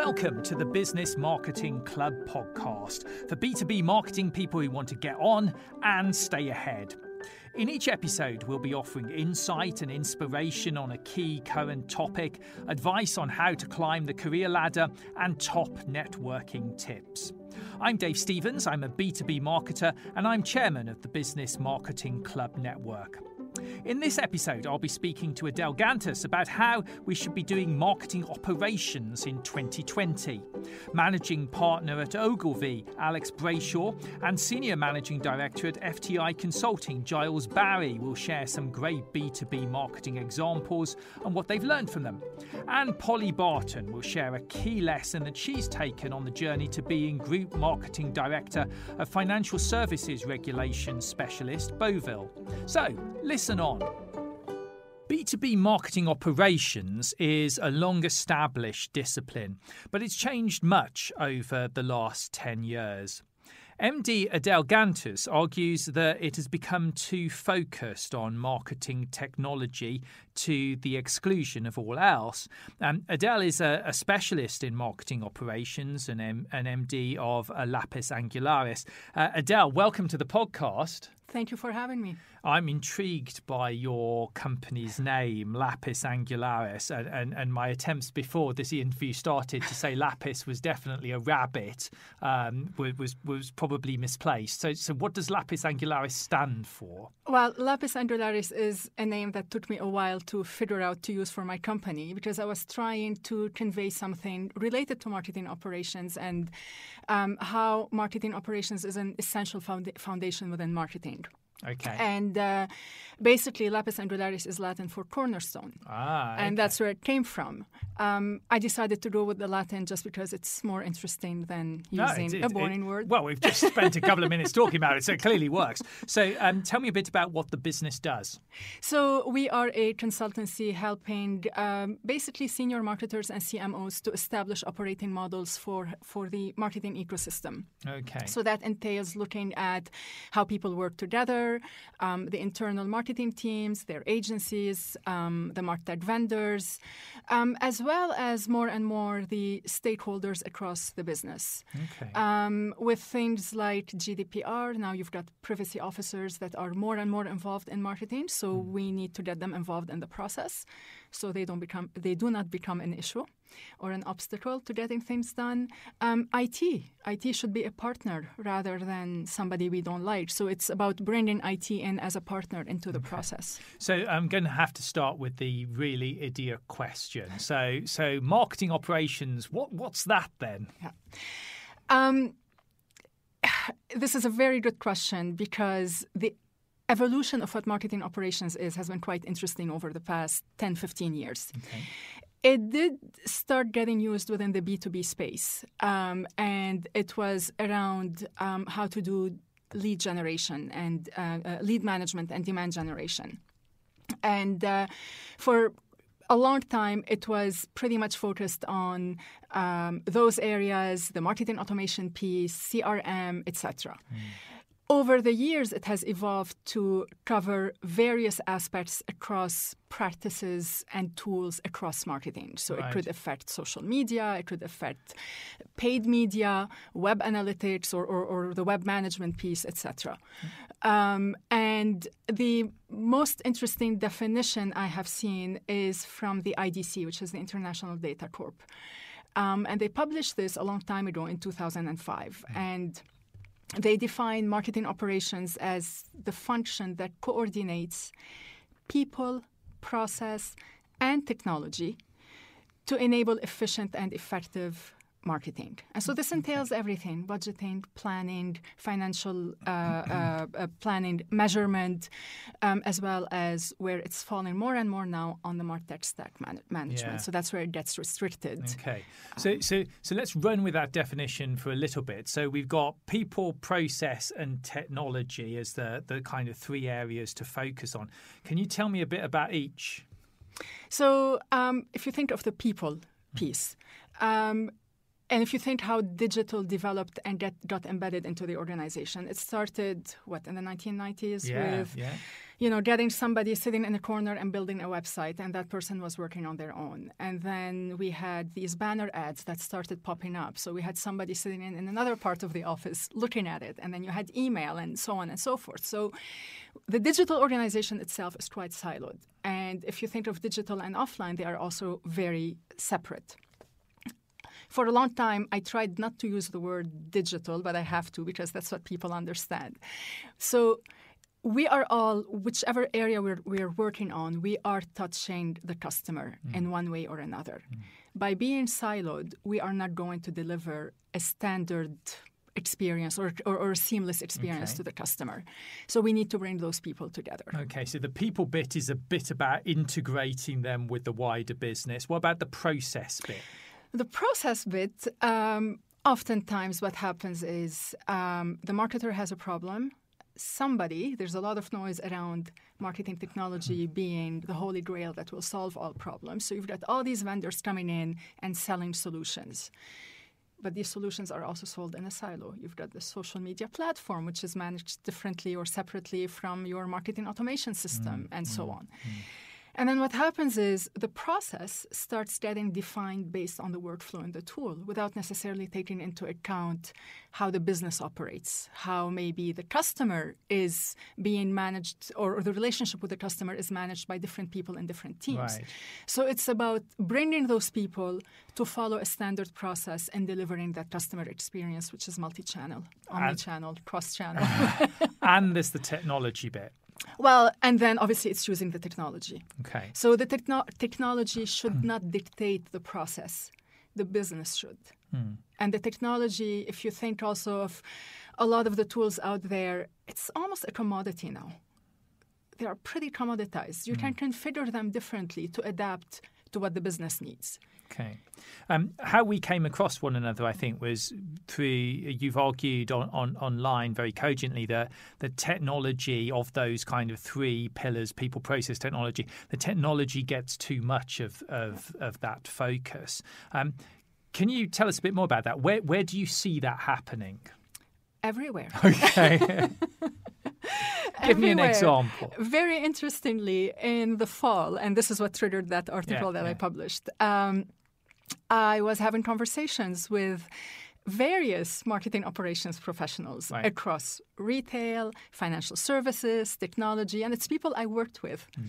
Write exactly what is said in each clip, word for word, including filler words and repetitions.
Welcome to the Business Marketing Club podcast for B two B marketing people who want to get on and stay ahead. In each episode, we'll be offering insight and inspiration on a key current topic, advice on how to climb the career ladder, and top networking tips. I'm Dave Stevens, I'm a B two B marketer, and I'm chairman of the Business Marketing Club Network. In this episode, I'll be speaking to Adele Gantus about how we should be doing marketing operations in twenty twenty. Managing partner at Ogilvy, Alex Brayshaw, and Senior Managing Director at F T I Consulting, Giles Barry, will share some great B two B marketing examples and what they've learned from them. And Polly Barton will share a key lesson that she's taken on the journey to being Group Marketing Director of Financial Services Regulations Specialist, Boville. So, listen on. B two B marketing operations is a long-established discipline, but it's changed much over the last ten years. M D Adele Gantus argues that it has become too focused on marketing technology to the exclusion of all else. Um, Adele is a, a specialist in marketing operations and M- an M D of uh, Lapis Angularis. Uh, Adele, welcome to the podcast. Thank you for having me. I'm intrigued by your company's name, Lapis Angularis, and, and, and my attempts before this interview started to say Lapis was definitely a rabbit um, was was probably misplaced. So, so what does Lapis Angularis stand for? Well, Lapis Angularis is a name that took me a while to figure out to use for my company because I was trying to convey something related to marketing operations and um, how marketing operations is an essential found- foundation within marketing. Okay. And uh, basically, Lapis Angularis is Latin for cornerstone. Ah, okay. And that's where it came from. Um, I decided to go with the Latin just because it's more interesting than using no, it's, it's, a boring it, word. Well, we've just spent a couple of minutes talking about it, so it clearly works. So um, tell me a bit about what the business does. So we are a consultancy helping um, basically senior marketers and C M Os to establish operating models for, for the marketing ecosystem. Okay. So that entails looking at how people work together, um, the internal marketing teams, their agencies, um, the MarTech vendors, um, as well as more and more the stakeholders across the business. Okay. Um, with things like G D P R, now you've got privacy officers that are more and more involved in marketing, so mm. we need to get them involved in the process so they don't become they do not become an issue or an obstacle to getting things done. Um, I T. I T should be a partner rather than somebody we don't like. So it's about bringing I T in as a partner into the okay. process. So I'm going to have to start with the really idiot question. So so marketing operations, what what's that then? Yeah. Um, this is a very good question because the evolution of what marketing operations is has been quite interesting over the past ten, fifteen years. Okay. It did start getting used within the B two B space, um, and it was around um, how to do lead generation and uh, uh, lead management and demand generation. And uh, for a long time, it was pretty much focused on um, those areas, the marketing automation piece, C R M, et cetera. Mm. Over the years, it has evolved to cover various aspects across practices and tools across marketing. So right. It could affect social media, it could affect paid media, web analytics, or, or, or the web management piece, et cetera. Mm-hmm. Um, and the most interesting definition I have seen is from the I D C, which is the International Data Corp. Um, and they published this a long time ago in two thousand five. Mm-hmm. And they define marketing operations as the function that coordinates people, process, and technology to enable efficient and effective marketing. And so this entails everything: budgeting, planning, financial uh, uh, uh, planning, measurement, um, as well as where it's falling more and more now on the MarTech stack man- management. Yeah. So that's where it gets restricted. Okay. So, so, so let's run with that definition for a little bit. So we've got people, process, and technology as the, the kind of three areas to focus on. Can you tell me a bit about each? So um, if you think of the people piece, um, And if you think how digital developed and get, got embedded into the organization, it started, what, in the nineteen nineties yeah, with, yeah. you know, getting somebody sitting in a corner and building a website, and that person was working on their own. And then we had these banner ads that started popping up. So we had somebody sitting in, in another part of the office looking at it, and then you had email and so on and so forth. So the digital organization itself is quite siloed. And if you think of digital and offline, they are also very separate. For a long time, I tried not to use the word digital, but I have to because that's what people understand. So we are all, whichever area we're, we're working on, we are touching the customer mm. in one way or another. Mm. By being siloed, we are not going to deliver a standard experience or, or, or a seamless experience okay. to the customer. So we need to bring those people together. Okay, so the people bit is a bit about integrating them with the wider business. What about the process bit? The process bit, um, oftentimes what happens is um, the marketer has a problem. Somebody, there's a lot of noise around marketing technology mm. being the holy grail that will solve all problems. So you've got all these vendors coming in and selling solutions. But these solutions are also sold in a silo. You've got the social media platform, which is managed differently or separately from your marketing automation system, mm, and mm, so on. Mm. And then what happens is the process starts getting defined based on the workflow in the tool without necessarily taking into account how the business operates, how maybe the customer is being managed or, or the relationship with the customer is managed by different people in different teams. Right. So it's about bringing those people to follow a standard process and delivering that customer experience, which is multi-channel, omni-channel, cross-channel. And there's the technology bit. Well, and then obviously it's choosing the technology. Okay. So the techno- technology should not dictate the process. The business should. Mm. And the technology, if you think also of a lot of the tools out there, it's almost a commodity now. They are pretty commoditized. You mm. can configure them differently to adapt to what the business needs. Okay. Um, how we came across one another, I think, was through, you've argued on, on online very cogently that the technology of those kind of three pillars, people, process, technology, the technology gets too much of, of, of that focus. Um, can you tell us a bit more about that? Where, where do you see that happening? Everywhere. Okay. Give me an Everywhere. example. Very interestingly, in the fall, and this is what triggered that article yeah, that yeah. I published, um, I was having conversations with various marketing operations professionals right. across retail, financial services, technology, and it's people I worked with. Mm.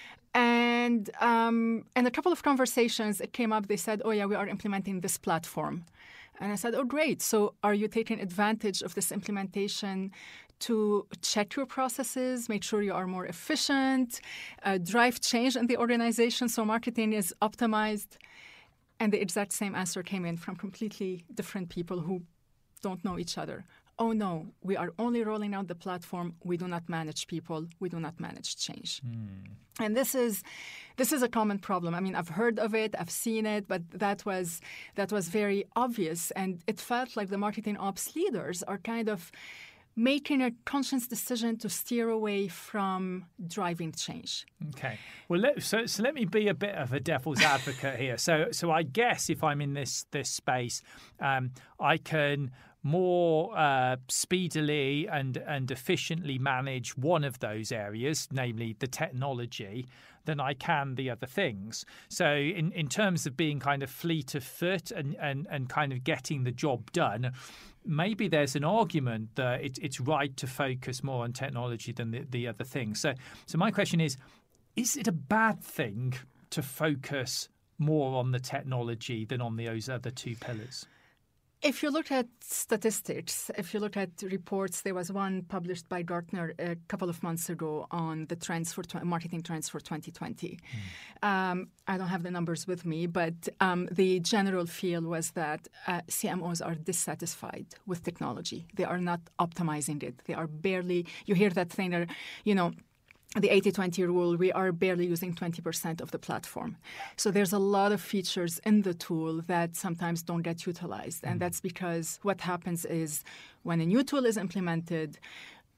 And um, in a couple of conversations, it came up, they said, oh, yeah, we are implementing this platform. And I said, oh, great. So are you taking advantage of this implementation to check your processes, make sure you are more efficient, uh, drive change in the organization so marketing is optimized? And the exact same answer came in from completely different people who don't know each other. Oh, no, we are only rolling out the platform. We do not manage people. We do not manage change. Mm. And this is this is a common problem. I mean, I've heard of it, I've seen it, but that was that was very obvious. And it felt like the marketing ops leaders are kind of making a conscious decision to steer away from driving change. Okay. Well, let, so so let me be a bit of a devil's advocate here. So so I guess if I'm in this this space, um, I can more uh, speedily and and efficiently manage one of those areas, namely the technology, than I can the other things. So in, in terms of being kind of fleet of foot and, and, and kind of getting the job done, maybe there's an argument that it, it's right to focus more on technology than the, the other things. So, so my question is, is it a bad thing to focus more on the technology than on those other two pillars? If you look at statistics, if you look at reports, there was one published by Gartner a couple of months ago on the trends for tw- marketing trends for twenty twenty. Mm. Um, I don't have the numbers with me, but um, the general feel was that uh, C M Os are dissatisfied with technology. They are not optimizing it. They are barely, you hear that thing, or, you know, the eighty twenty rule, we are barely using twenty percent of the platform. So there's a lot of features in the tool that sometimes don't get utilized. And that's because what happens is when a new tool is implemented,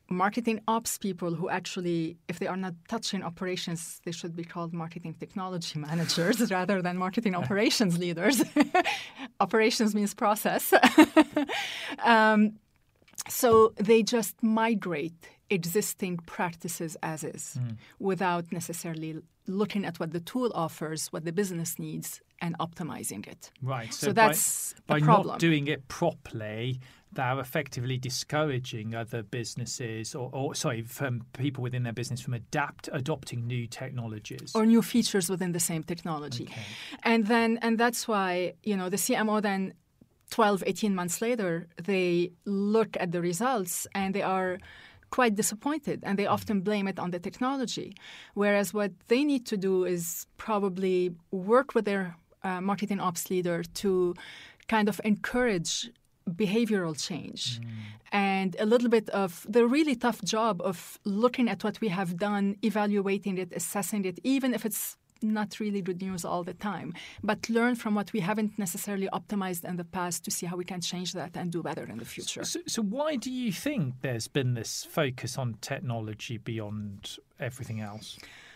marketing ops people who actually, if they are not touching operations, they should be called marketing technology managers rather than marketing operations leaders. Operations means process. um, so they just migrate existing practices as is mm. without necessarily looking at what the tool offers, what the business needs, and optimizing it. Right. So, so that's by, the by problem. By not doing it properly, they're effectively discouraging other businesses or, or, sorry, from people within their business from adapt, adopting new technologies. Or new features within the same technology. Okay. And then, and that's why, you know, the C M O then twelve, eighteen months later, they look at the results and they are quite disappointed, and they often blame it on the technology. Whereas what they need to do is probably work with their uh, marketing ops leader to kind of encourage behavioral change mm. and a little bit of the really tough job of looking at what we have done, evaluating it, assessing it, even if it's not really good news all the time, but learn from what we haven't necessarily optimized in the past to see how we can change that and do better in the future. So, so why do you think there's been this focus on technology beyond everything else?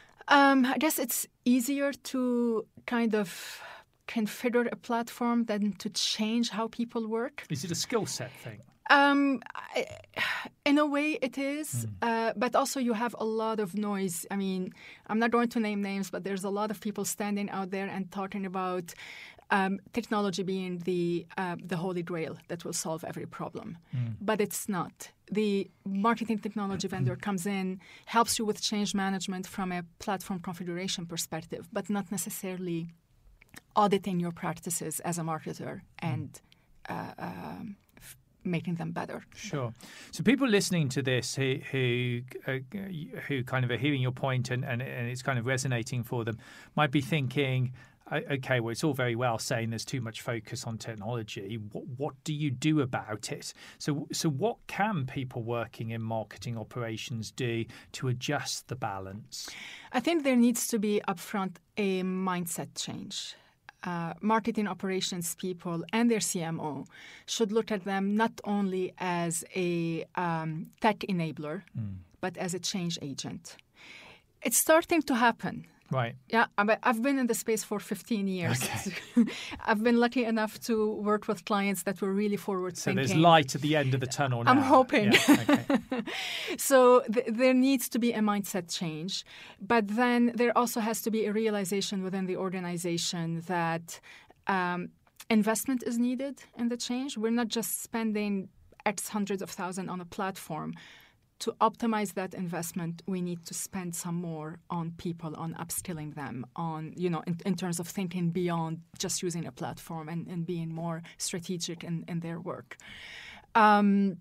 Um, I guess it's easier to kind of configure a platform than to change how people work. Is it a skill set thing? Um, I, in a way, it is, mm. uh, but also you have a lot of noise. I mean, I'm not going to name names, but there's a lot of people standing out there and talking about um, technology being the uh, the holy grail that will solve every problem. Mm. But it's not. The marketing technology vendor comes in, helps you with change management from a platform configuration perspective, but not necessarily auditing your practices as a marketer and uh, um, making them better. Sure. So people listening to this who who uh, who kind of are hearing your point and, and, and it's kind of resonating for them might be thinking, okay, well, it's all very well saying there's too much focus on technology. What, what do you do about it? So, so what can people working in marketing operations do to adjust the balance? I think there needs to be upfront a mindset change. Uh, marketing operations people and their C M O should look at them not only as a um, tech enabler, mm. but as a change agent. It's starting to happen. Right. Yeah, I've been in the space for fifteen years. Okay. I've been lucky enough to work with clients that were really forward so thinking. So there's light at the end of the tunnel now. I'm hoping. Yeah, okay. So th- there needs to be a mindset change. But then there also has to be a realization within the organization that um, investment is needed in the change. We're not just spending X hundreds of thousands on a platform. To optimize that investment, we need to spend some more on people, on upskilling them, on, you know, in, in terms of thinking beyond just using a platform and, and being more strategic in, in their work. Um,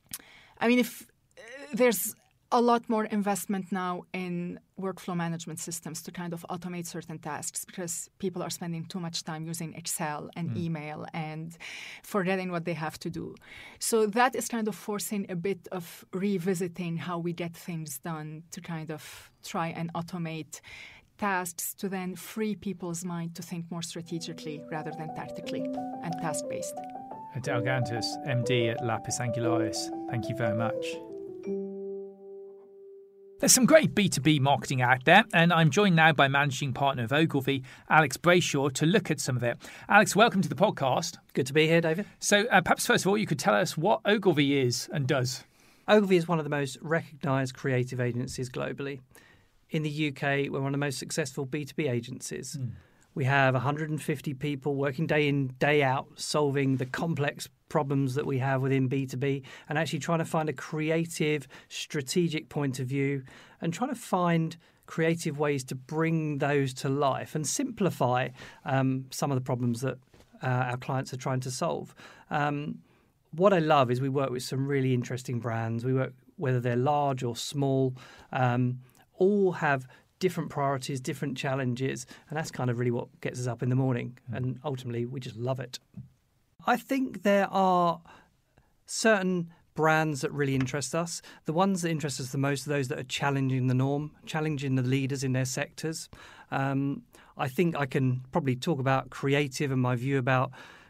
I mean, if uh, there's a lot more investment now in workflow management systems to kind of automate certain tasks because people are spending too much time using Excel and mm. email and forgetting what they have to do. So that is kind of forcing a bit of revisiting how we get things done to kind of try and automate tasks to then free people's mind to think more strategically rather than tactically and task-based. Adele Gantus, M D at Lapis Angularis, thank you very much. There's some great B two B marketing out there, and I'm joined now by Managing Partner of Ogilvy, Alex Brayshaw, to look at some of it. Alex, welcome to the podcast. Good to be here, David. So uh, perhaps first of all, you could tell us what Ogilvy is and does. Ogilvy is one of the most recognised creative agencies globally. In the U K, we're one of the most successful B two B agencies. Mm. We have one hundred fifty people working day in, day out, solving the complex problems that we have within B two B and actually trying to find a creative, strategic point of view and trying to find creative ways to bring those to life and simplify um, some of the problems that uh, our clients are trying to solve. Um, what I love is we work with some really interesting brands. We work, whether they're large or small, um, all have different priorities, different challenges, and that's kind of really what gets us up in the morning. And ultimately, we just love it. I think there are certain brands that really interest us. The ones that interest us the most are those that are challenging the norm, challenging the leaders in their sectors. Um, I think I can probably talk about creative and my view about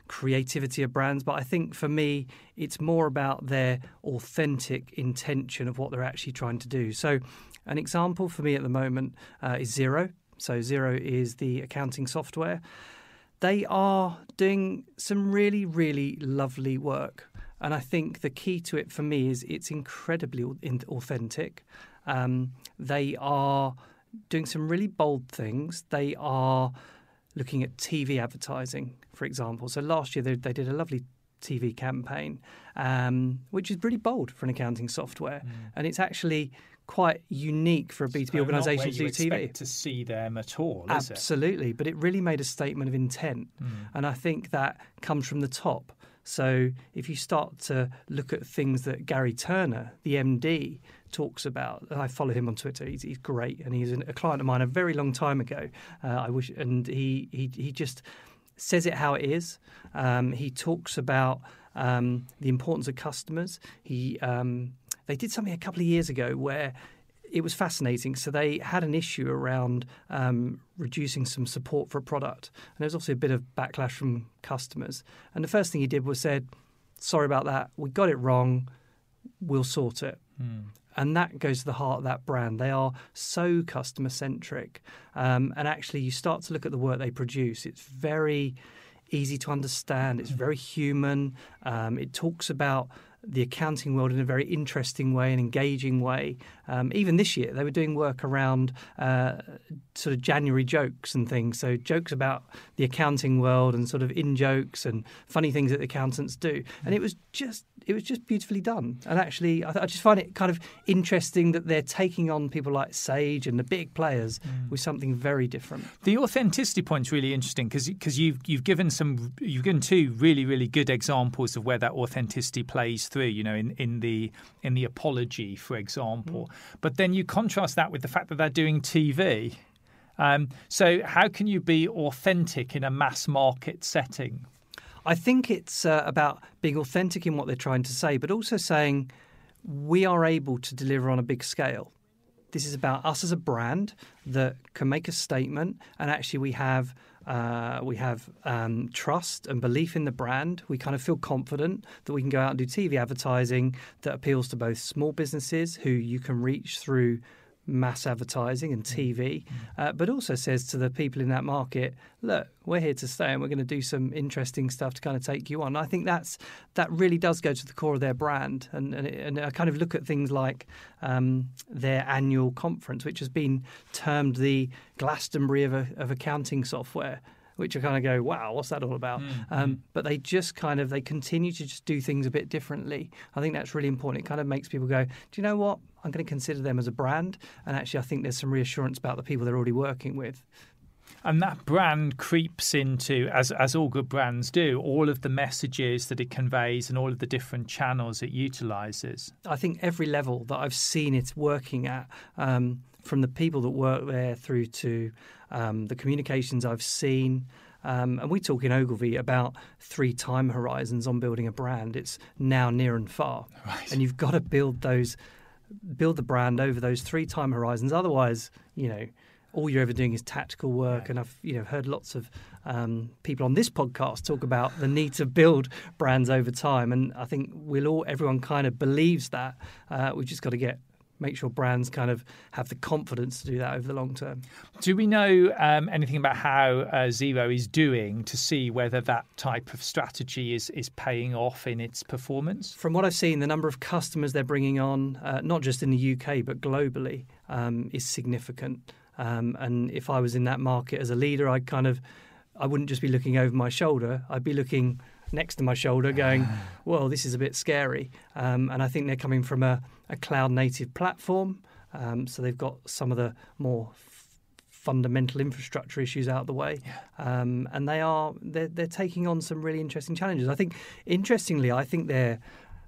creativity of brands. But I think for me, it's more about their authentic intention of what they're actually trying to do. So an example for me at the moment uh, is Xero. So Xero is the accounting software. They are doing some really, really lovely work. And I think the key to it for me is it's incredibly authentic. Um, they are doing some really bold things. They are looking at T V advertising, for example. So last year they, they did a lovely T V campaign, um, which is really bold for an accounting software. Mm. And it's actually quite unique for a B two B so organisation to do T V. Not where you expect to see them at all, is Absolutely, it? But it really made a statement of intent. Mm. And I think that comes from the top. So if you start to look at things that Gary Turner, the M D, talks about, I follow him on Twitter. He's, he's great, and he's a client of mine a very long time ago. Uh, I wish, and he he he just says it how it is. Um, he talks about um, the importance of customers. He um, they did something a couple of years ago where it was fascinating. So they had an issue around um, reducing some support for a product. And there was also a bit of backlash from customers. And the first thing he did was said, sorry about that. We got it wrong. We'll sort it. Mm. And that goes to the heart of that brand. They are so customer-centric. Um, and actually, you start to look at the work they produce. It's very easy to understand. It's very human. Um, it talks about the accounting world in a very interesting way, an engaging way. Um, even this year, they were doing work around uh, sort of January jokes and things. So jokes about the accounting world and sort of in-jokes and funny things that accountants do. And it was just it was just beautifully done. And actually, I, th- I just find it kind of interesting that they're taking on people like Sage and the big players mm. with something very different. The authenticity point is really interesting because because you've you've given some you've given two really really good examples of where that authenticity plays through. You know, in, in the in the apology, for example. Mm. But then you contrast that with the fact that they're doing T V. Um, so how can you be authentic in a mass market setting? I think it's uh, about being authentic in what they're trying to say, but also saying we are able to deliver on a big scale. This is about us as a brand that can make a statement, and actually we have uh, we have um, trust and belief in the brand. We kind of feel confident that we can go out and do T V advertising that appeals to both small businesses who you can reach through mass advertising and T V, uh, but also says to the people in that market, look, we're here to stay and we're going to do some interesting stuff to kind of take you on. I think that's that really does go to the core of their brand. And, and, and I kind of look at things like um, their annual conference, which has been termed the Glastonbury of, a, of accounting software, which I kind of go, wow, what's that all about? Mm-hmm. Um, but they just kind of, they continue to just do things a bit differently. I think that's really important. It kind of makes people go, do you know what? I'm going to consider them as a brand. And actually, I think there's some reassurance about the people they're already working with. And that brand creeps into, as as all good brands do, all of the messages that it conveys and all of the different channels it utilises. I think every level that I've seen it working at, um, from the people that work there through to um, the communications I've seen. Um, and we talk in Ogilvy about three time horizons on building a brand. It's now, near and far. Right. And you've got to build those, build the brand over those three time horizons. Otherwise, you know, all you're ever doing is tactical work. Right. And I've you know heard lots of um, people on this podcast talk about the need to build brands over time. And I think we'll all, everyone kind of believes that. Uh, we've just got to get make sure brands kind of have the confidence to do that over the long term. Do we know um, anything about how uh, Xero is doing to see whether that type of strategy is, is paying off in its performance? From what I've seen, the number of customers they're bringing on, uh, not just in the U K but globally, um, is significant. Um, and if I was in that market as a leader, I'd kind of, I wouldn't just be looking over my shoulder. I'd be looking next to my shoulder going, well, this is a bit scary. Um, and I think they're coming from a, a cloud-native platform. Um, so they've got some of the more f- fundamental infrastructure issues out of the way. Yeah. Um, and they are, they're, they're taking on some really interesting challenges. I think, interestingly, I think they're,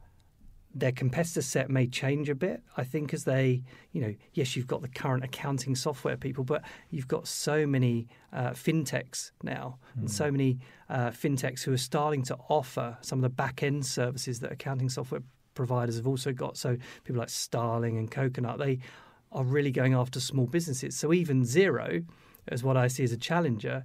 their competitor set may change a bit, I think, as they, you know, yes, you've got the current accounting software people, but you've got so many uh, fintechs now mm. and so many uh, fintechs who are starting to offer some of the back-end services that accounting software providers have also got. So people like Starling and Coconut, they are really going after small businesses. So even Xero, as what I see as a challenger,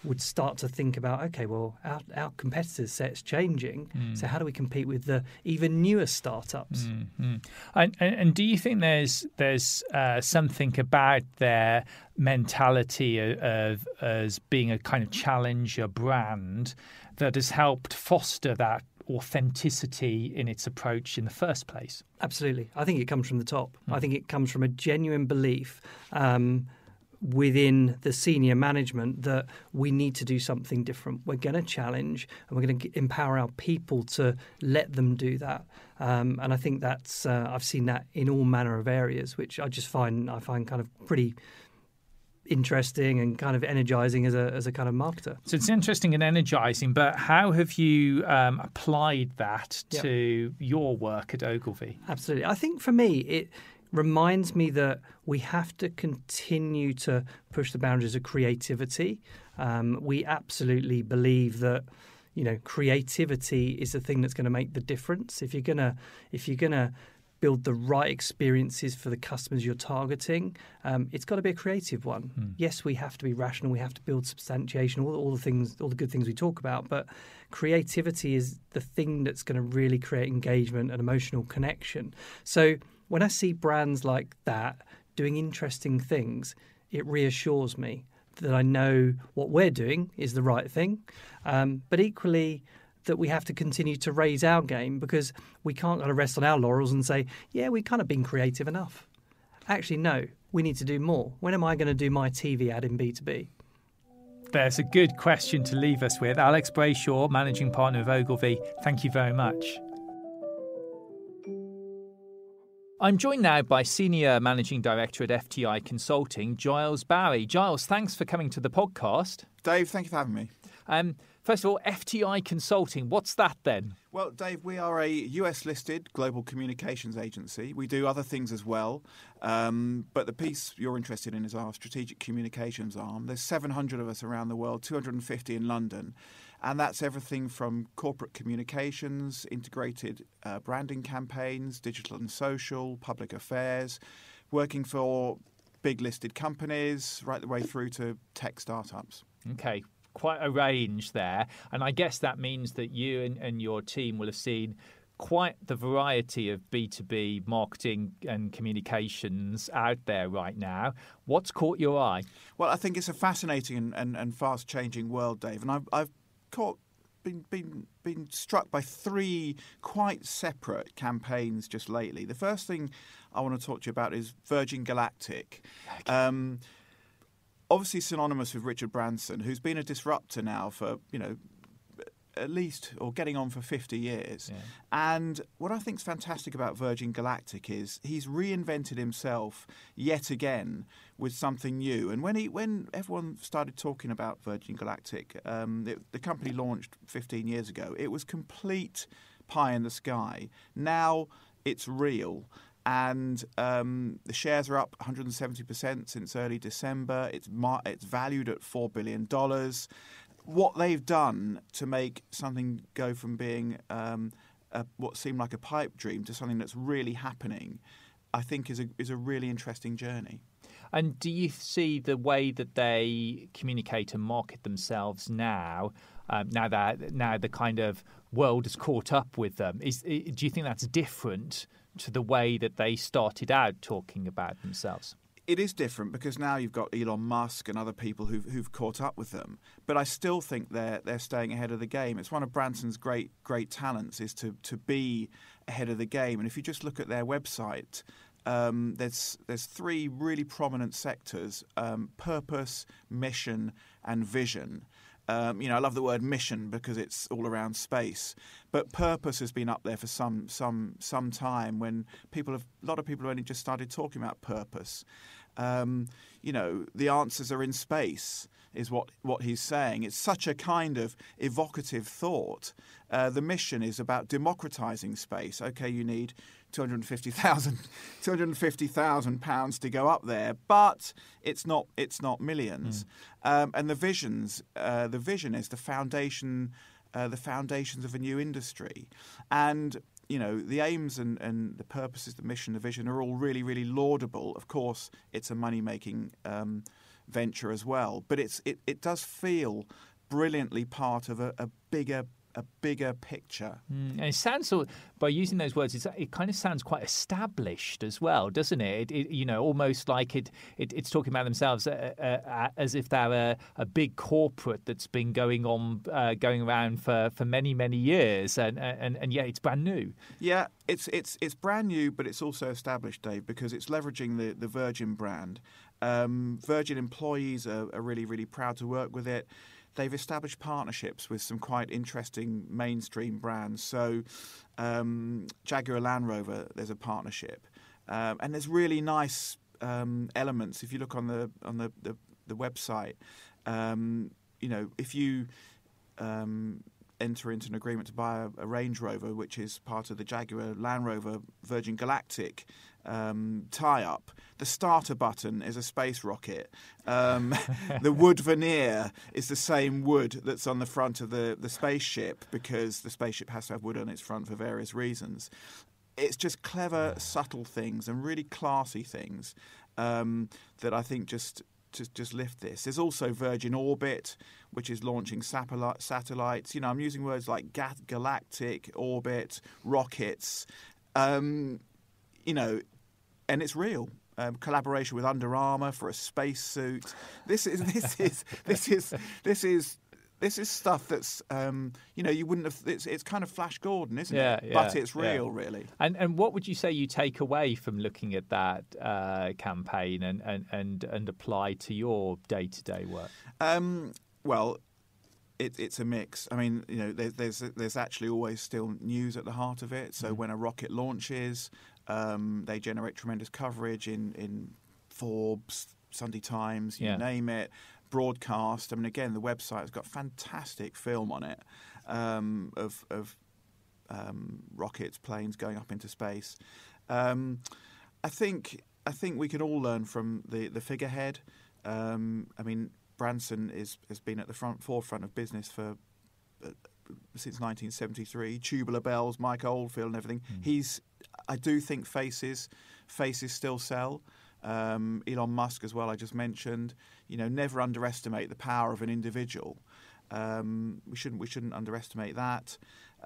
would start to think about, okay, well, our, our competitors' set's changing, mm. so how do we compete with the even newer startups? Mm-hmm. And, and, and do you think there's there's uh, something about their mentality of, of as being a kind of challenger brand that has helped foster that authenticity in its approach in the first place? Absolutely. I think it comes from the top. Mm. I think it comes from a genuine belief um, within the senior management that we need to do something different. We're going to challenge and we're going to empower our people to let them do that. Um, and I think that's uh, I've seen that in all manner of areas, which I just find I find kind of pretty interesting and kind of energizing as a as a kind of marketer. So it's interesting and energizing, but how have you um, applied that to yep. your work at Ogilvy? Absolutely. I think for me, it reminds me that we have to continue to push the boundaries of creativity. Um, we absolutely believe that, you know, creativity is the thing that's going to make the difference. If you're gonna, if you're gonna build the right experiences for the customers you're targeting, um, it's got to be a creative one. Mm. Yes, we have to be rational. We have to build substantiation, all, all the things, all the good things we talk about. But creativity is the thing that's going to really create engagement and emotional connection. So when I see brands like that doing interesting things, it reassures me that I know what we're doing is the right thing. Um, but equally, that we have to continue to raise our game, because we can't kind of rest on our laurels and say, yeah, we've kind of been creative enough. Actually, no, we need to do more. When am I going to do my T V ad in B two B? There's a good question to leave us with. Alex Brayshaw, Managing Partner of Ogilvy, thank you very much. I'm joined now by Senior Managing Director at F T I Consulting, Giles Barry. Giles, thanks for coming to the podcast. Dave, thank you for having me. Um, first of all, F T I Consulting, what's that then? Well, Dave, we are a U S-listed global communications agency. We do other things as well, um, but the piece you're interested in is our strategic communications arm. There's seven hundred of us around the world, two hundred fifty in London, and that's everything from corporate communications, integrated uh, branding campaigns, digital and social, public affairs, working for big listed companies, right the way through to tech startups. Okay. Quite a range there. And I guess that means that you and, and your team will have seen quite the variety of B two B marketing and communications out there right now. What's caught your eye? Well, I think it's a fascinating and, and, and fast-changing world, Dave. And I've, I've caught, been, been, been struck by three quite separate campaigns just lately. The first thing I want to talk to you about is Virgin Galactic. Okay. Um, Obviously synonymous with Richard Branson, who's been a disruptor now for, you know, at least, or getting on for fifty years. Yeah. And what I think is fantastic about Virgin Galactic is he's reinvented himself yet again with something new. And when he, when everyone started talking about Virgin Galactic, um, it, the company launched fifteen years ago, it was complete pie in the sky. Now it's real. And um, the shares are up one hundred seventy percent since early December. It's mar- it's valued at four billion dollars. What they've done to make something go from being um, a, what seemed like a pipe dream to something that's really happening, I think is a is a really interesting journey. And do you see the way that they communicate and market themselves now, um, now that now the kind of world has caught up with them? Is do you think that's different to the way that they started out talking about themselves? It is different because now you've got Elon Musk and other people who've, who've caught up with them. But I still think they're they're staying ahead of the game. It's one of Branson's great great talents is to to be ahead of the game. And if you just look at their website, um, there's there's three really prominent sectors: um, purpose, mission, and vision. Um, you know, I love the word mission because it's all around space. But purpose has been up there for some some some time when people have a lot of people have only just started talking about purpose. Um, you know, the answers are in space is what, what he's saying. It's such a kind of evocative thought. Uh, the mission is about democratizing space. Okay, you need two hundred fifty thousand pounds to go up there, but it's not it's not millions. Mm. Um, and the visions, uh, the vision is the foundation, uh, the foundations of a new industry. And you know, the aims and, and the purposes, the mission, the vision are all really, really laudable. Of course, it's a money-making um, venture as well. But it's it, it does feel brilliantly part of a, a bigger a bigger picture. Mm, and it sounds sort of, by using those words, it's, it kind of sounds quite established as well, doesn't it? It, it you know, almost like it, it it's talking about themselves uh, uh, as if they're a, a big corporate that's been going on, uh, going around for, for many many years, and and and yeah, it's brand new. Yeah, it's it's it's brand new, but it's also established, Dave, because it's leveraging the the Virgin brand. Um, Virgin employees are, are really really proud to work with it. They've established partnerships with some quite interesting mainstream brands. So um, Jaguar Land Rover, there's a partnership. Um, and there's really nice um, elements. If you look on the on the, the, the website, um, you know, if you um, enter into an agreement to buy a, a Range Rover, which is part of the Jaguar Land Rover Virgin Galactic um, tie-up, the starter button is a space rocket. Um, the wood veneer is the same wood that's on the front of the, the spaceship, because the spaceship has to have wood on its front for various reasons. It's just clever, subtle things and really classy things um, that I think just, just just lift this. There's also Virgin Orbit, which is launching satellite, satellites. You know, I'm using words like ga- galactic, orbit, rockets. Um, you know, and it's real. Um, collaboration with Under Armour for a spacesuit. This is this is this is this is this is stuff that's um, you know, you wouldn't have. It's it's kind of Flash Gordon, isn't yeah, it? Yeah, but it's real, yeah. really. And and what would you say you take away from looking at that uh, campaign and, and, and, and apply to your day to day work? Um, well. It, it's a mix. I mean, you know, there, there's there's actually always still news at the heart of it. So mm-hmm. when a rocket launches, um, they generate tremendous coverage in, in Forbes, Sunday Times, you yeah. name it, broadcast. I mean, again, the website has got fantastic film on it um, of, of um, rockets, planes going up into space. Um, I think I think we can all learn from the, the figurehead. Um, I mean, Branson is, has been at the front forefront of business for uh, since nineteen seventy-three. Tubular Bells, Mike Oldfield, and everything. Mm. He's, I do think faces, faces still sell. Um, Elon Musk as well. I just mentioned. You know, never underestimate the power of an individual. Um, we shouldn't we shouldn't underestimate that.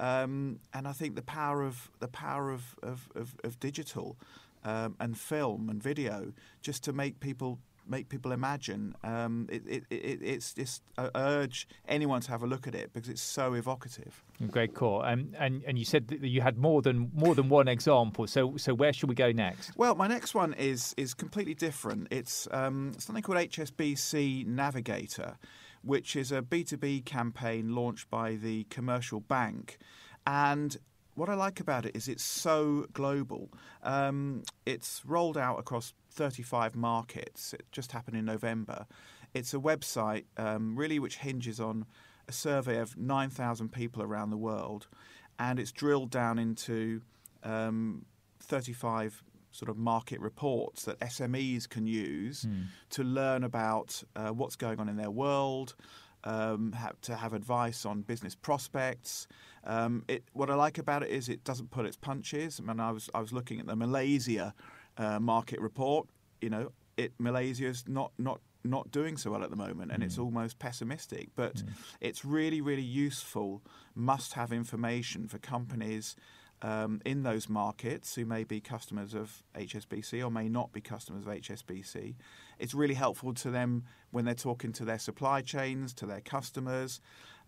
Um, and I think the power of the power of of, of, of digital um, and film and video, just to make people. Make people imagine. Um, it, it, it, it's just I urge anyone to have a look at it because it's so evocative. Great call. Um, and and you said that you had more than more than one example. So so where should we go next? Well, my next one is is completely different. It's um, something called H S B C Navigator, which is a B two B campaign launched by the Commercial Bank, and what I like about it is it's so global. Um, it's rolled out across thirty-five markets. It just happened in November. It's a website um, really which hinges on a survey of nine thousand people around the world, and it's drilled down into um, thirty-five sort of market reports that S M Es can use mm. to learn about uh, what's going on in their world, um, have to have advice on business prospects. Um, it, what I like about it is it doesn't pull its punches. I mean, I was I was looking at the Malaysia uh, market report. You know, it Malaysia's not not not doing so well at the moment, and mm. it's almost pessimistic. But mm. it's really really useful, must-have information for companies um, in those markets who may be customers of H S B C or may not be customers of H S B C. It's really helpful to them when they're talking to their supply chains, to their customers.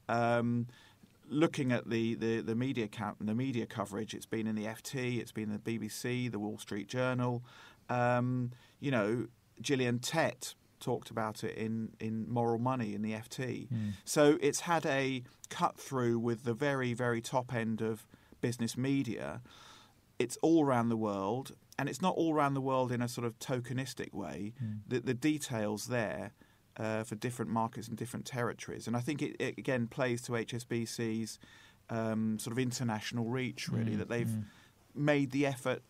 Um, Looking at the, the, the media count and the media coverage, it's been in the F T, it's been in the B B C, the Wall Street Journal. Um, you know, Gillian Tett talked about it in, in Moral Money in the F T. Mm. So it's had a cut through with the very, very top end of business media. It's all around the world, and it's not all around the world in a sort of tokenistic way. Mm. The, the details there. Uh, for different markets and different territories. And I think it, it again plays to H S B C's um, sort of international reach, really, mm, that they've mm. made the effort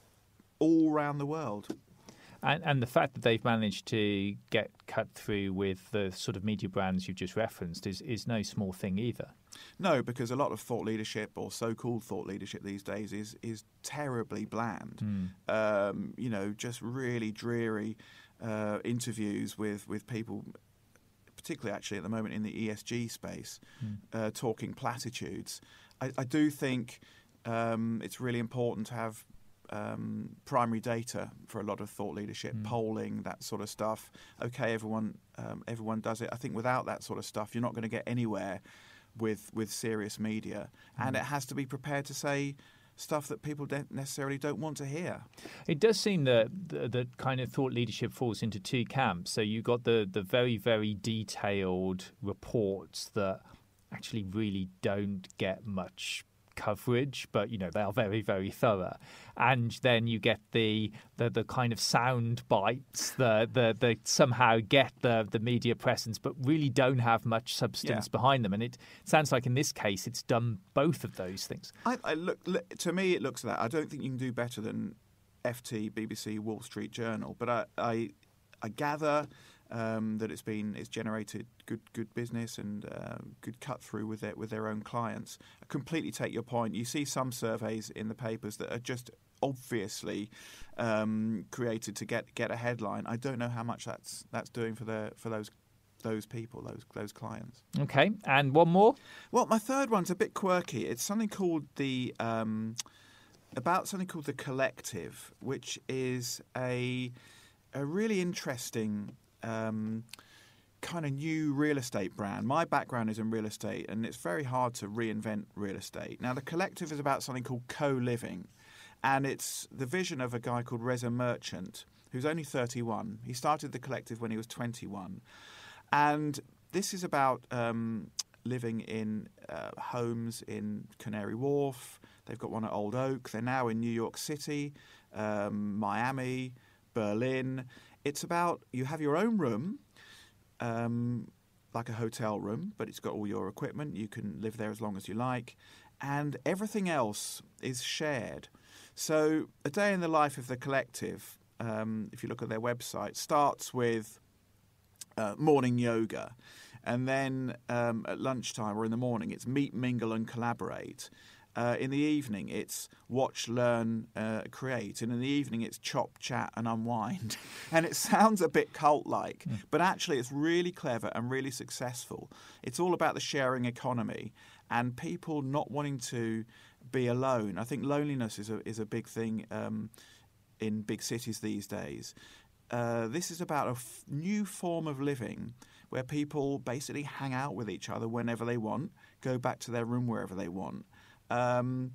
all around the world. And, and the fact that they've managed to get cut through with the sort of media brands you've just referenced is, is no small thing either. No, because a lot of thought leadership or so-called thought leadership these days is is terribly bland. Mm. Um, you know, just really dreary uh, interviews with, with people, particularly actually at the moment in the E S G space, mm. uh, talking platitudes. I, I do think um, it's really important to have um, primary data for a lot of thought leadership, mm. polling, that sort of stuff. Okay, everyone um, everyone does it. I think without that sort of stuff, you're not going to get anywhere with with serious media, mm. and it has to be prepared to say stuff that people don't necessarily don't want to hear. It does seem that that kind of thought leadership falls into two camps. So you've got the the very, very detailed reports that actually really don't get much coverage, but you know they are very, very thorough. And then you get the the, the kind of sound bites that the, the somehow get the the media presence, but really don't have much substance yeah. behind them. And it sounds like in this case, it's done both of those things. I, I look, look to me, it looks like that. I don't think you can do better than F T, B B C, Wall Street Journal, but I I, I gather. Um, that it's been it's generated good good business and uh, good cut through with their with their own clients. I completely take your point. You see some surveys in the papers that are just obviously um, created to get get a headline. I don't know how much that's that's doing for the for those those people, those those clients. Okay, and one more. Well, my third one's a bit quirky. It's something called the um, about something called the Collective, which is a a really interesting. Um, kind of new real estate brand. My background is in real estate, and it's very hard to reinvent real estate. Now, the Collective is about something called co-living, and it's the vision of a guy called Reza Merchant, who's only thirty-one. He started the Collective when he was twenty-one, and this is about um, living in uh, homes in Canary Wharf. They've got one at Old Oak. They're now in New York City, um, Miami, Berlin. It's about you have your own room, um, like a hotel room, but it's got all your equipment. You can live there as long as you like, and everything else is shared. So a day in the life of the Collective, um, if you look at their website, starts with uh, morning yoga, and then um, at lunchtime or in the morning, it's meet, mingle, and collaborate. Uh, in the evening, it's watch, learn, uh, create. And in the evening, it's chop, chat, and unwind. And it sounds a bit cult-like, mm. but actually it's really clever and really successful. It's all about the sharing economy and people not wanting to be alone. I think loneliness is a, is a big thing um, in big cities these days. Uh, this is about a f- new form of living where people basically hang out with each other whenever they want, go back to their room wherever they want. Um,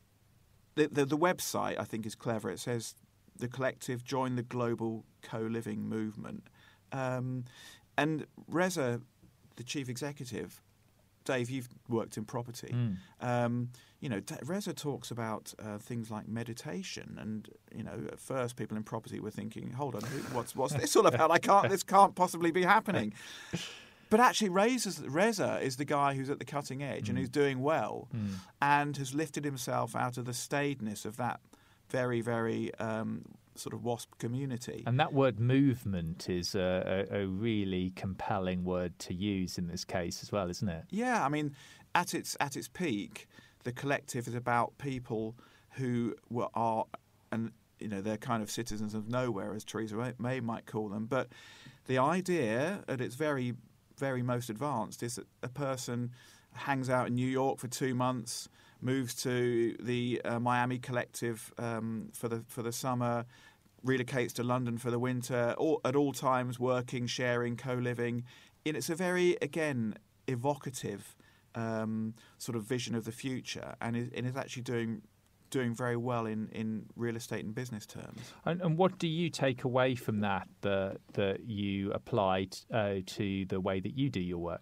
the, the the website I think is clever. It says the Collective join the global co-living movement, um, and Reza, the chief executive, Dave, you've worked in property. Mm. Um, you know, Reza talks about uh, things like meditation, and you know, at first people in property were thinking, "Hold on, what's what's this all about? I can't. This can't possibly be happening." But actually, Reza is the guy who's at the cutting edge mm. and who's doing well mm. and has lifted himself out of the staidness of that very, very um, sort of WASP community. And that word movement is a, a, a really compelling word to use in this case as well, isn't it? Yeah, I mean, at its at its peak, the Collective is about people who were, are, and you know, they're kind of citizens of nowhere, as Theresa May might call them. But the idea, at its very very most advanced, is that a person hangs out in New York for two months, moves to the uh, Miami Collective um, for the for the summer, relocates to London for the winter, all, at all times working, sharing, co-living. And it's a very, again, evocative um, sort of vision of the future, and is, and is actually doing doing very well in, in real estate and business terms. And, and what do you take away from that that, that you applied uh, to the way that you do your work?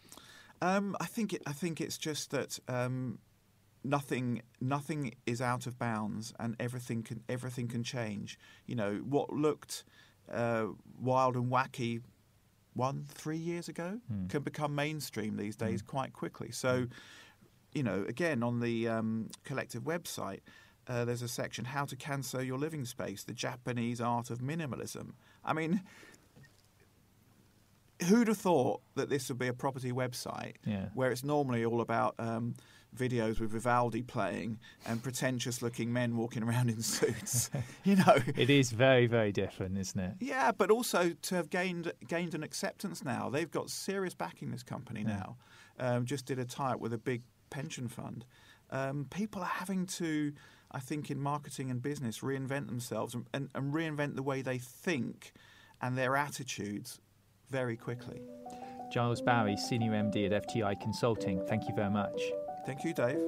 Um, I think it, I think it's just that um, nothing nothing is out of bounds, and everything can everything can change. You know, what looked uh, wild and wacky one three years ago mm. can become mainstream these days mm. quite quickly. So. Mm. You know, again, on the um, Collective website, uh, there's a section, How to Cancel Your Living Space, the Japanese Art of Minimalism. I mean, who'd have thought that this would be a property website Yeah. where it's normally all about um, videos with Vivaldi playing and pretentious-looking men walking around in suits, you know. It is very, very different, isn't it? Yeah, but also to have gained gained an acceptance now. They've got serious backing, this company Yeah. now. Um, just did a tie-up with a big pension fund. Um, people are having to, I think, in marketing and business, reinvent themselves and, and, and reinvent the way they think and their attitudes very quickly. Giles Barry, Senior M D at F T I Consulting, thank you very much. Thank you, Dave.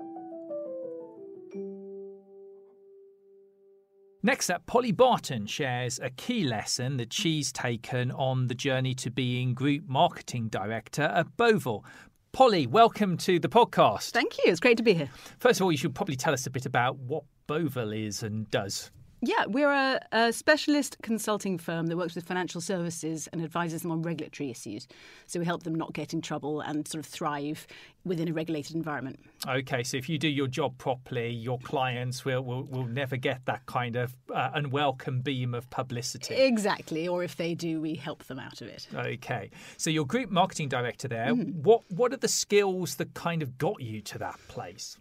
Next up, Polly Barton shares a key lesson that she's taken on the journey to being Group Marketing Director at Boval. Polly, welcome to the podcast. Thank you. It's great to be here. First of all, you should probably tell us a bit about what Boval is and does. Yeah, we're a, a specialist consulting firm that works with financial services and advises them on regulatory issues. So we help them not get in trouble and sort of thrive within a regulated environment. Okay, so if you do your job properly, your clients will will, will never get that kind of uh, unwelcome beam of publicity. Exactly. Or if they do, we help them out of it. Okay, so you're Group Marketing Director there. Mm. What what are the skills that kind of got you to that place?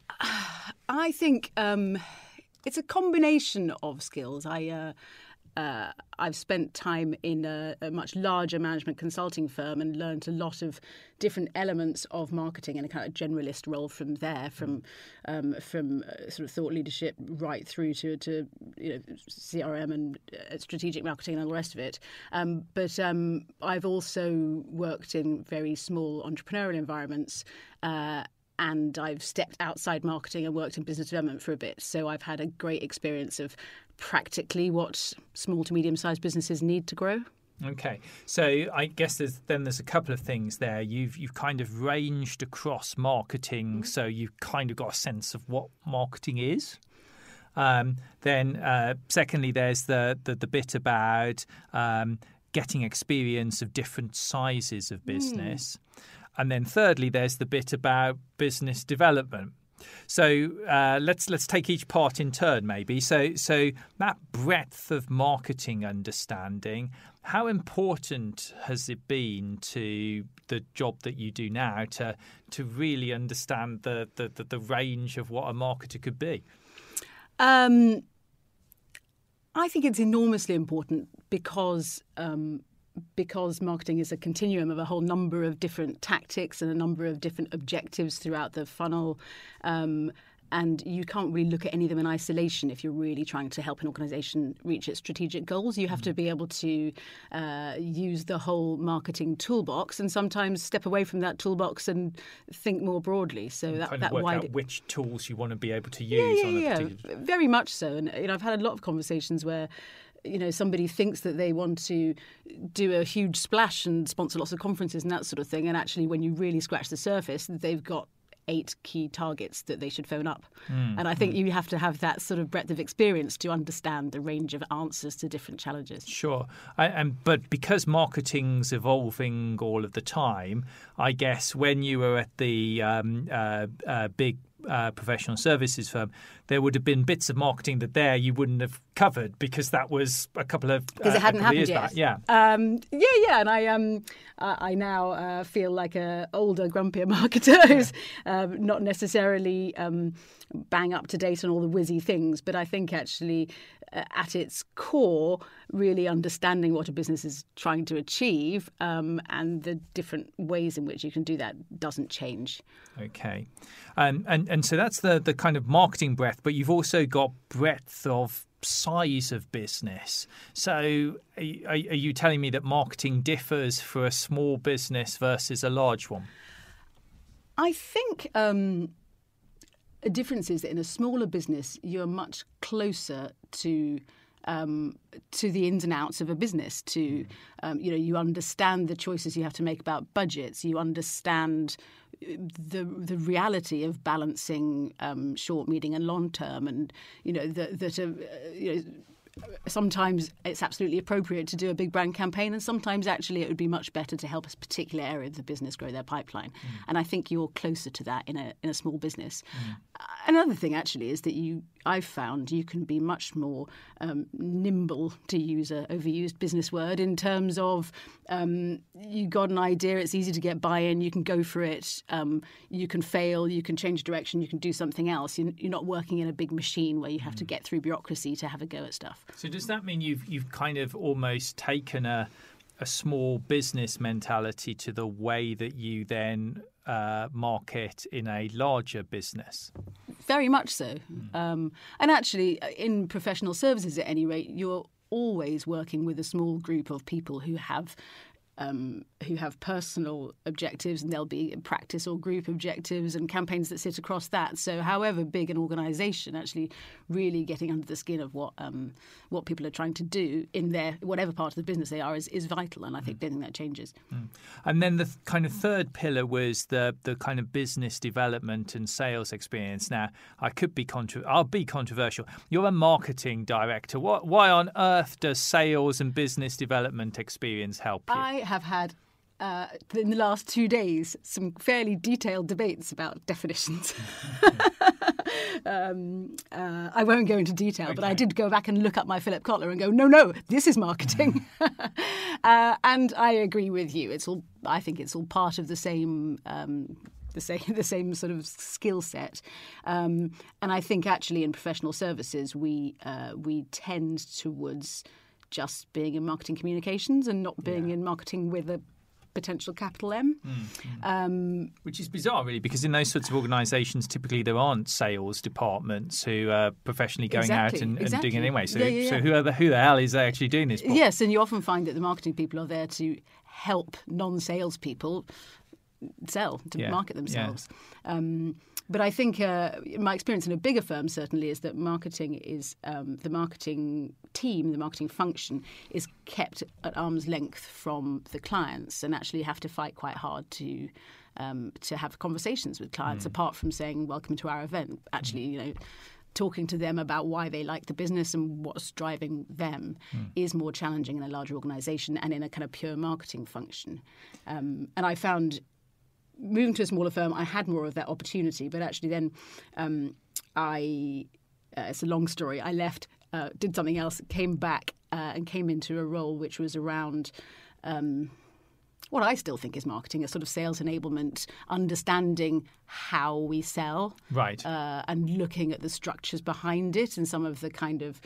I think um, it's a combination of skills. I uh, uh, I've spent time in a, a much larger management consulting firm and learned a lot of different elements of marketing in a kind of generalist role from there, from um, from uh, sort of thought leadership right through to, to you know, C R M and uh, strategic marketing and all the rest of it. Um, but um, I've also worked in very small entrepreneurial environments. Uh, And I've stepped outside marketing and worked in business development for a bit. So I've had a great experience of practically what small to medium-sized businesses need to grow. Okay, so I guess there's, then there's a couple of things there. You've you've kind of ranged across marketing, so you've kind of got a sense of what marketing is. Um, then, uh, secondly, there's the the, the bit about um, getting experience of different sizes of business. Mm. And then thirdly, there's the bit about business development. So uh, let's let's take each part in turn, maybe. So so that breadth of marketing understanding, how important has it been to the job that you do now to to really understand the the, the, the range of what a marketer could be? Um, I think it's enormously important because. Um, Because marketing is a continuum of a whole number of different tactics and a number of different objectives throughout the funnel. Um, and you can't really look at any of them in isolation if you're really trying to help an organisation reach its strategic goals. You have to be able to uh, use the whole marketing toolbox and sometimes step away from that toolbox and think more broadly. So and that, kind that of work wide... out which tools you want to be able to use. Yeah, yeah, on a yeah, particular... very much so. And you know, I've had a lot of conversations where you know, somebody thinks that they want to do a huge splash and sponsor lots of conferences and that sort of thing. And actually, when you really scratch the surface, they've got eight key targets that they should phone up. Mm, and I think mm. you have to have that sort of breadth of experience to understand the range of answers to different challenges. Sure. I, and but because marketing's evolving all of the time, I guess when you were at the um, uh, uh, big Uh, professional services firm, there would have been bits of marketing that there you wouldn't have covered because that was a couple of because uh, it hadn't happened yet. Back. Yeah, um, yeah, yeah. And I, um, I now uh, feel like a older, grumpier marketer who's uh, not necessarily um, bang up to date on all the whizzy things, but I think actually uh, at its core, really understanding what a business is trying to achieve um, and the different ways in which you can do that doesn't change. Okay, um, and and so that's the the kind of marketing breadth, but you've also got breadth of size of business. So are, are you telling me that marketing differs for a small business versus a large one? I think um, a difference is that in a smaller business, you're much closer to um, to the ins and outs of a business. To um, you know, you understand the choices you have to make about budgets. You understand the the reality of balancing um, short, medium, and long term, and you know that that uh, you know. Sometimes it's absolutely appropriate to do a big brand campaign, and sometimes actually it would be much better to help a particular area of the business grow their pipeline. Mm. And I think you're closer to that in a in a small business. Mm. another thing actually is that you, I've found you can be much more um, nimble, to use a overused business word, in terms of um, you got an idea, it's easy to get buy-in, you can go for it, um, you can fail, you can change direction, you can do something else. You're, you're not working in a big machine where you have mm. to get through bureaucracy to have a go at stuff. So does that mean you've you've kind of almost taken a a small business mentality to the way that you then uh, market in a larger business? Very much so. Mm. Um, and actually, in professional services at any rate, you're always working with a small group of people who have Um, who have personal objectives, and there'll be practice or group objectives and campaigns that sit across that. So however big an organisation, actually really getting under the skin of what um, what people are trying to do in their whatever part of the business they are is, is vital, and I think, mm. don't think that changes. Mm. And then the th- kind of third pillar was the the kind of business development and sales experience. Now, I could be contra- I'll be controversial. You're a marketing director. What, why on earth does sales and business development experience help you? I have had, uh, in the last two days, some fairly detailed debates about definitions. um, uh, I won't go into detail, okay. but I did go back and look up my Philip Kotler and go, no, no, this is marketing. uh, and I agree with you. It's all. I think it's all part of the same. Um, The same, the same sort of skill set, um, and I think actually in professional services we uh, we tend towards just being in marketing communications and not being yeah. in marketing with a potential capital M. Mm-hmm. Um, Which is bizarre, really, because in those sorts of organisations, typically there aren't sales departments who are professionally going exactly, out and, and exactly. doing it anyway. So, yeah, yeah, yeah. so who, are the, who the hell is actually doing this for? Yes, and you often find that the marketing people are there to help non-sales people sell, to yeah. market themselves. Yeah. Um, but I think uh, my experience in a bigger firm certainly is that marketing is um, the marketing team, the marketing function is kept at arm's length from the clients, and actually have to fight quite hard to um, to have conversations with clients. Mm. Apart from saying welcome to our event, actually, mm. you know, talking to them about why they like the business and what's driving them mm. is more challenging in a larger organisation and in a kind of pure marketing function. Um, and I found, moving to a smaller firm, I had more of that opportunity, but actually then um, I, uh, it's a long story, I left, uh, did something else, came back uh, and came into a role which was around um, what I still think is marketing, a sort of sales enablement, understanding how we sell. Right. Uh, and looking at the structures behind it and some of the kind of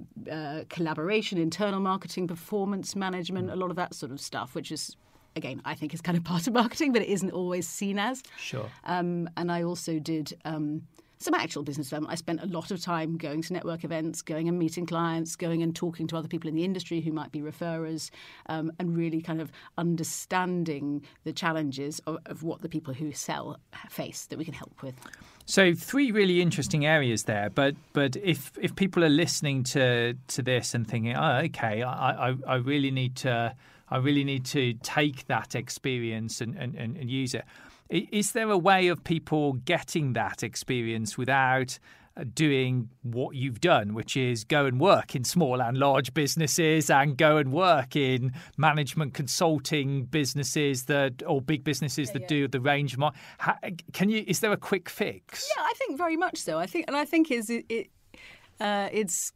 uh, collaboration, internal marketing, performance management, mm. a lot of that sort of stuff, which is, again, I think is kind of part of marketing, but it isn't always seen as. Sure. Um, and I also did um, some actual business development. I spent a lot of time going to network events, going and meeting clients, going and talking to other people in the industry who might be referrers, um, and really kind of understanding the challenges of, of what the people who sell face that we can help with. So three really interesting areas there, but but if if people are listening to to this and thinking, oh, okay, I I, I really need to I really need to take that experience and, and, and use it. Is there a way of people getting that experience without doing what you've done, which is go and work in small and large businesses and go and work in management consulting businesses that or big businesses yeah, that yeah. do the range of how, can you is there a quick fix? Yeah, I think very much so. I think and I think is it, it uh, it's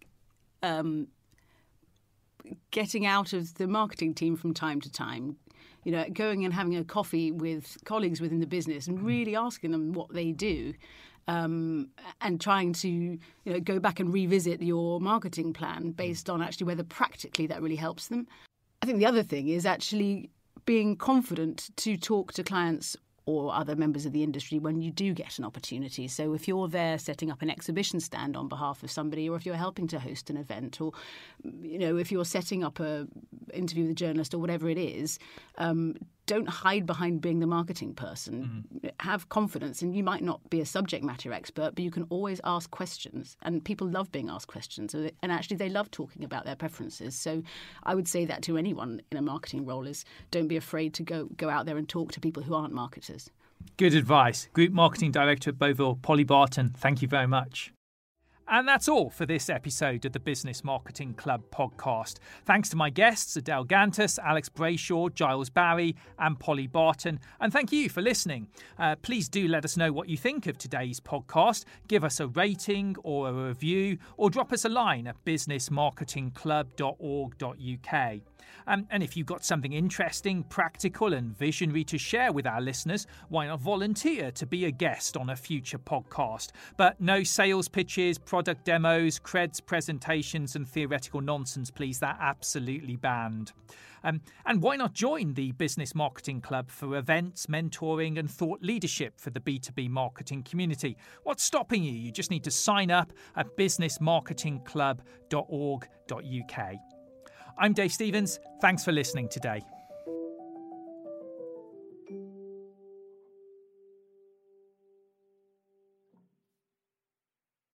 um, getting out of the marketing team from time to time. You know, going and having a coffee with colleagues within the business and really asking them what they do, um, and trying to, you know, go back and revisit your marketing plan based on actually whether practically that really helps them. I think the other thing is actually being confident to talk to clients or other members of the industry when you do get an opportunity. So if you're there setting up an exhibition stand on behalf of somebody, or if you're helping to host an event, or, you know, if you're setting up a interview with a journalist or whatever it is, um, don't hide behind being the marketing person. Mm-hmm. Have confidence, and you might not be a subject matter expert, but you can always ask questions, and people love being asked questions, and actually they love talking about their preferences. So I would say that to anyone in a marketing role is don't be afraid to go go out there and talk to people who aren't marketers. Good advice. Group Marketing Director at Beauville, Polly Barton, thank you very much. And that's all for this episode of the Business Marketing Club podcast. Thanks to my guests, Adele Gantus, Alex Brayshaw, Giles Barry and Polly Barton. And thank you for listening. Uh, please do let us know what you think of today's podcast. Give us a rating or a review, or drop us a line at business marketing club dot org dot U K. Um, and if you've got something interesting, practical and visionary to share with our listeners, why not volunteer to be a guest on a future podcast? But no sales pitches, product demos, creds presentations and theoretical nonsense, please. That's absolutely banned. Um, and why not join the Business Marketing Club for events, mentoring and thought leadership for the B two B marketing community? What's stopping you? You just need to sign up at business marketing club dot org dot U K. I'm Dave Stevens. Thanks for listening today.